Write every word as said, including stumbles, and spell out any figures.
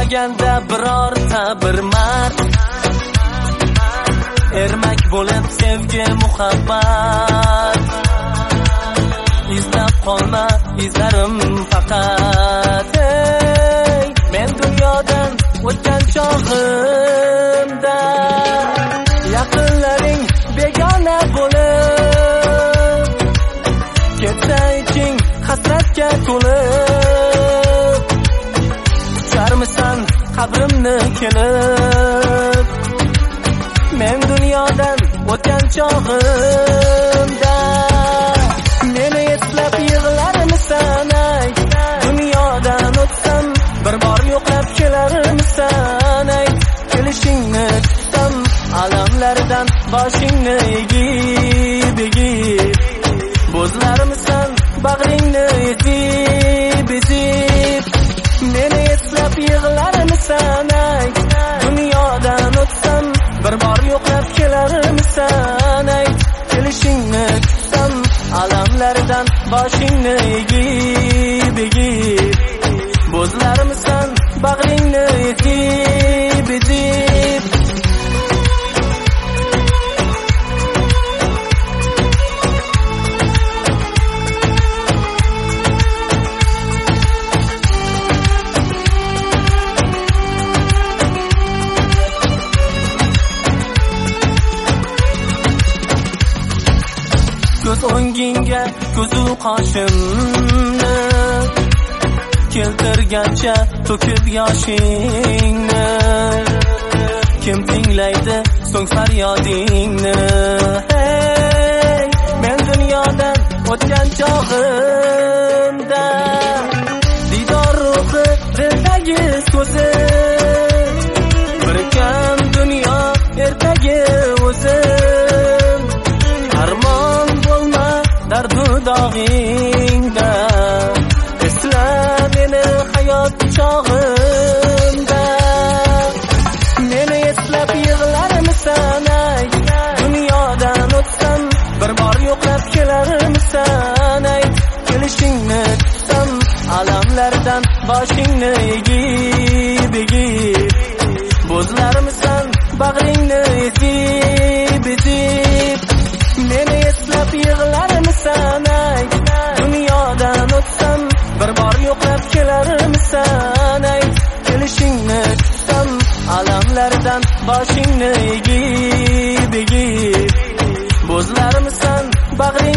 bo'lmaganda birorta bir mard ermak bo'lib sevgi muhabbat izlab qolma izlarim faqat hey, men dunyodan o'tgan chog'imda yaqinlaring begona bo'lib ketsa iching hasratga to'lib ucharmisan qabrimni kelib men dunyodan o'tgan chog'imda meni eslab yig'larmisan ay dunyodan o'tsam bir bor yo'qlab kelarmisan ay kelishingni kutsam alamlardan boshingni egib egib bo'zlarmisan bag'ringni ezib ezib meni eslab yig'larmisan ay dunyodan o'tsam bir bor yo'qlab kelarmisan ay kelishingni kutsam alamlardan boshingni egib egib bo'zlarmisan bag'ringni ezib ezib ko'z o'ngingga ko'zu qoshimni keltirgancha to'kib yoshingni kim tinglaydi so'ng faryodingni hey, men dunyodan o'tgan chog'imda didor ruhi dildagi so'zi bir kam dunyo ertagi o'zim armon bo'lma dardu dog'ingda esla meni hayot chog'imda meni eslab yig'larmisan ay dunyodan o'tsam bir bor yo'qlab kelarmisan ay kelishingni kutsam alamlardan boshingni egib egib bo'zlarmisan bag'ringni ezib ezib meni eslab yig'larmisan ay dunyodan o'tsam bir bor yo'qlab kelarmisan ay kelishingni kutsam alamlardan boshingni egib egib bo'zlarmisan bag'ring